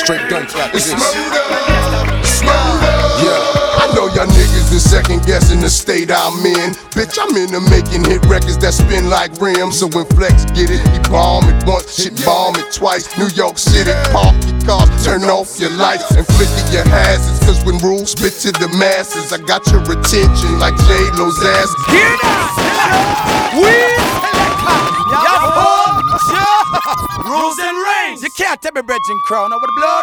Straight gunshot. It's Smurda. Yeah. I know y'all niggas is second guessing the state I'm in. Bitch, I'm into making hit records that spin like rims. So when Flex get it, he bomb it once, shit bomb it twice. New York City, park your cars, turn off your lights, and flicker your hazards. Cause when rules spit to the masses, I got your attention like J-Lo's ass. Hear that? Rules and reigns. You can't tell me Bridging Crown. Now with the blood.